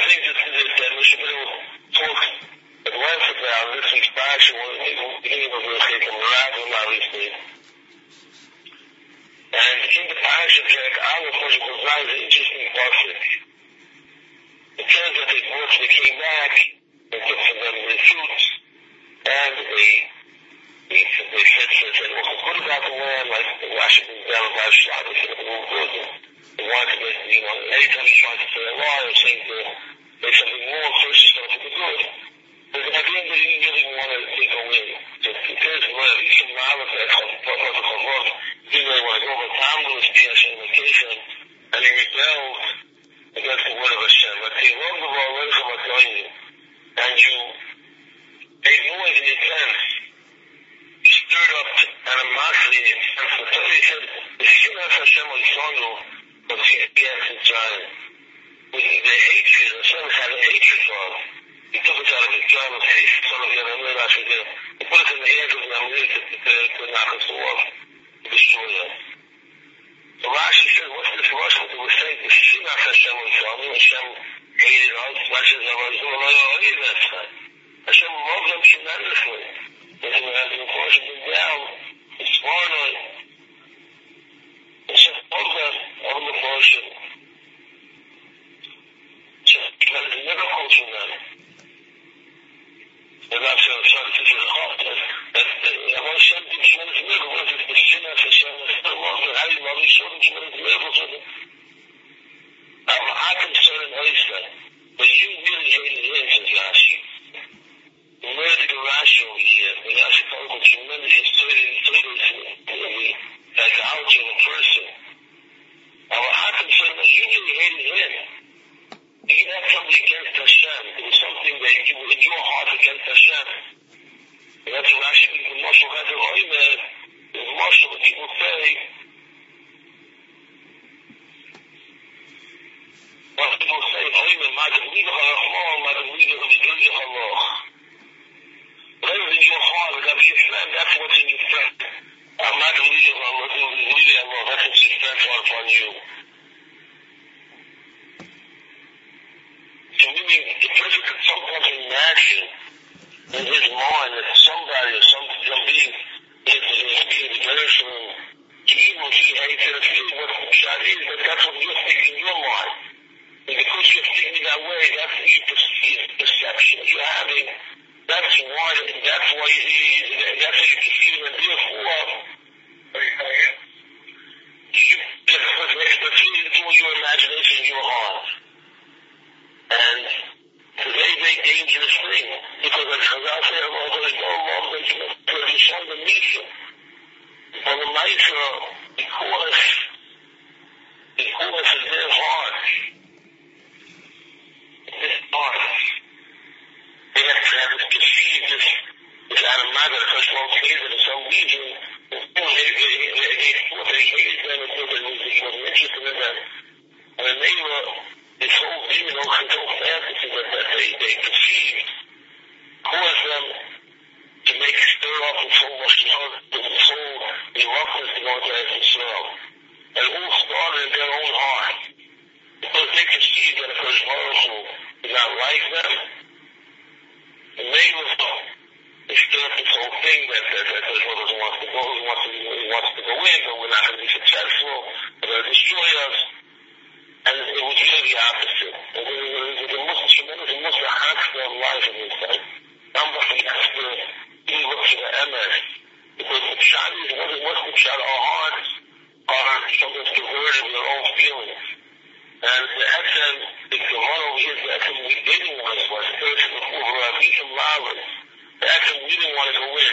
think that Mr. Biddle talks at length about this week's parsha, beginning of the Meraglim, obviously. And in the parsha, Jack Aleph, which was an interesting passage. It says that they came back, they took from them the fruits, and they said, well, what about the land, like the Washington down about Shabbos, and the whole building? They wanted to make, anytime he tries to say a lie or saying to make something wrong, first you start to do good. But at the end, they didn't really want to go in. So it says, well, at least from Aleph, he didn't really want to go, but Tom was being Hashem vacation, and he rebelled against the word of Hashem. Let's say, love the law, let him tell you, and you made noise in your tents, you stirred up animosity in your tents. So he said, the Shinnas Hashem L'Yisrael, but he has his giant. With the hatred, Hashem had a hatred for us. He took us out of his giant of hate. Some of you know, he put us in the hands of Namir to knock us off, to destroy us. So Rashi said, what's this Rush? What they were saying, the Shinnas Hashem L'Yisrael, Hashem hated us, Rashi said, Hashem loved them tremendously. As the portion been down, it's smarter. Hashem loved them on the portion. Because it's never culture them. And that's this is a heart. Hashem did tremendous miracles. It's the Shinnas Hashem loved them. How do you love? He showed them tremendous miracles with them. I'm concerned in Oyster, but you really hated him, says Rashi. You murdered Rashi over here. And Rashi called him tremendous psychology of a person. I'm concerned that you really hated him. You had something against Hashem. It was something that you were in your heart against Hashem. And that's what Rashi means. The Mashal has an argument. The Mashal, what people say, what people say, whatever in your heart, whatever your friend, that's what's in your friend. I'm not believing Allah, that's what's your friend upon you. So meaning, the person could sometimes imagine in his mind that somebody or some being is being declared from evil, he hates it, what the shot is, that's what you're thinking in your mind. And because you're thinking that way, that's your perception that you're having. That's why you're perceiving and therefore, it's all your imagination in your heart. And it's a very, very dangerous thing. Because as Chazal said, there's no love that you must put in the Misha. And the Misha, because in their heart, they have to have this perceived, this animaga, the first one phase of some region, they thought they hated them and thought he wasn't interested in them. And then they were, this whole demon, this whole fantasy that they conceived, caused them to stir up this whole reluctance to go into Eretz Yisrael. And it all started in their own heart. Because they conceived that if Baruch Hu did not like them, and they stir up this whole thing that Baruch Hu wants to go, he wants to go in, but we're not going to be successful, they're going to destroy us. And it was really the opposite. And it was tremendous, it was the hostile of life in this time. Somebody has to really look for the MS. Because the shot is, what's the shot? Our hearts are sometimes perverted with our own feelings. And the Exxon, the one over here, the Exxon we didn't want to go. The person before, the Exxon we didn't want to go in.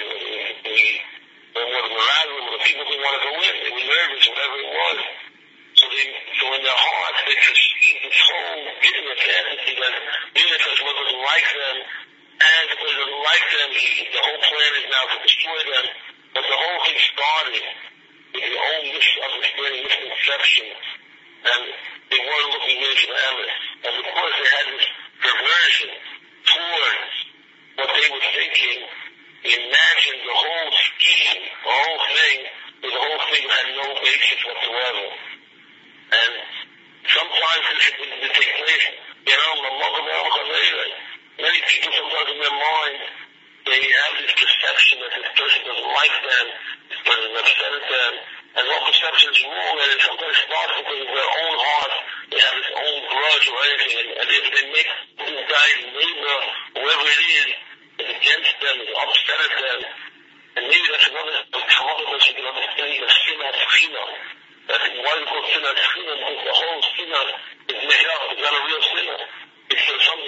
The people didn't want to go in. They were nervous, whatever it was. So in their hearts, they perceive this whole business fantasy that even because one doesn't like them, and because he doesn't like them, the whole plan is now to destroy them. But the whole thing started with their own misunderstanding, misconception, and they weren't looking really for the emes. And because they had this perversion towards what they were thinking, they imagined the whole scheme, the whole thing had no basis whatsoever. And sometimes this would take place, Many people sometimes in their mind, they have this perception that this person doesn't like them, this person is upset at them, and all perception is wrong, and it sometimes starts because of their own heart. They have this own grudge or anything, and if they make this guy's neighbor, whoever it is against them, is upset at them, and maybe that's another problem that you can understand the sinner tchina. That's why we call sinner tchina, because the whole sinner is made up. It's not a real sinner. It's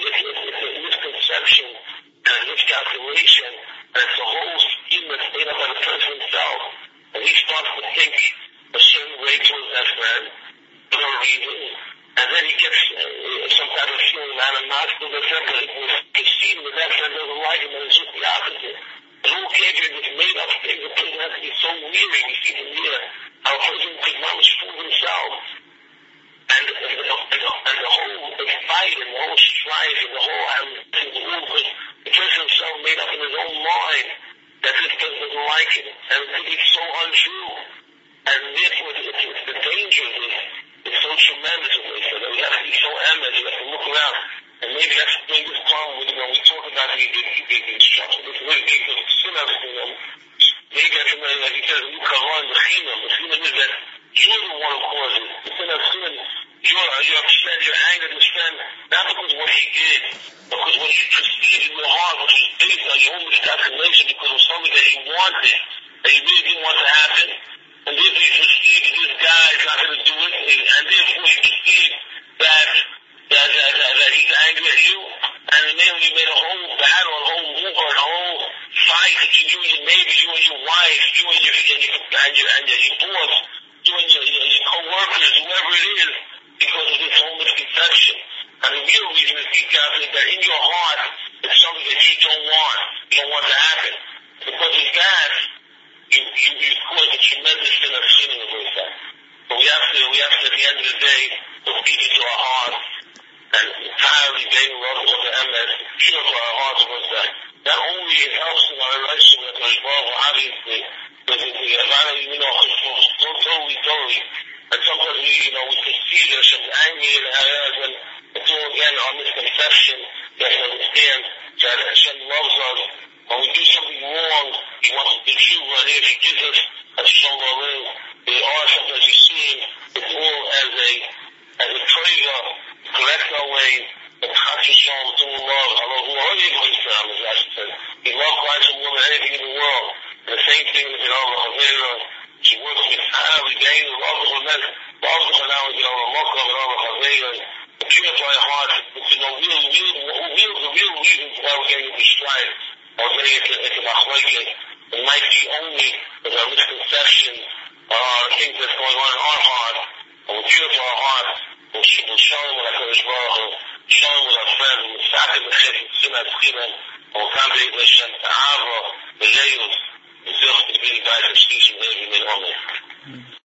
a misconception and a miscalculation, and it's a whole scheme that's made up by the person himself. And he starts to think a certain way towards that friend for no reason, and then he gets some type of feeling of animosity that says that it was perceived that that friend doesn't like him, and it's just the opposite. The whole cage is this made up thing. The person has to be so weary. We see from here how a person could not fool himself. And the whole fight and the whole strife and the whole because the person himself made up in his own mind that this person doesn't like him. And it's so untrue. And therefore it's the danger of this. It's so tremendous of this. That we have to be so eminent. We have to look around. And maybe that's the biggest problem with when we talk about the instruction, this really big sinners, maybe that's like he says, you come on, the chinam is that you're the one who causes it. The sin, you're upset, you're angry at this friend, not because of what he did, but because what you perceived in your heart, which was based on your own miscalculation because of something that you wanted, that you really didn't want to happen, and therefore you perceived that this guy is not going to do it, and therefore you perceived that he's angry at you, and then you made a whole battle, a whole war, a whole fight that you and your neighbor, you and your wife, you and your boss, you and your co-workers, whoever it is, because of this whole misconception. And the real reason is because that in your heart, it's something that you don't want to happen. Because of that, you cause a tremendous sin of sinning against that. But we have to, at the end of the day, look deep into our hearts, and entirely being love with the MS, pure to our hearts was that. Not only it helps in our relationship with the Baruch, obviously, but totally. And sometimes we perceive that Hashem's angry and it's all again our misconception. We have to understand that Hashem loves us. When we do something wrong, He wants us to choose. And if He gives us a strong will, there are sometimes you see Him, it's all as a trigger, correct our way, and Hashem to love. As Rashi says, He loved Christ more than anything in the world. And the same thing with Avera. She works with highly gain, love the now with Mokka, the purify heart, to know the real reasons why we're getting into strife, or getting into machlokes. It might be only with our misconception or things that's going on in our heart, and we'll purify our heart, we'll show Him with our Kodesh Baruch Hu, show Him with our friends, and we'll sack in the chit, and sin at Chilem, and we'll come to Hashem, to Ava, the Yeyus, the Zilch, the Bini Gais, and Shlish, and Levi, and Amen.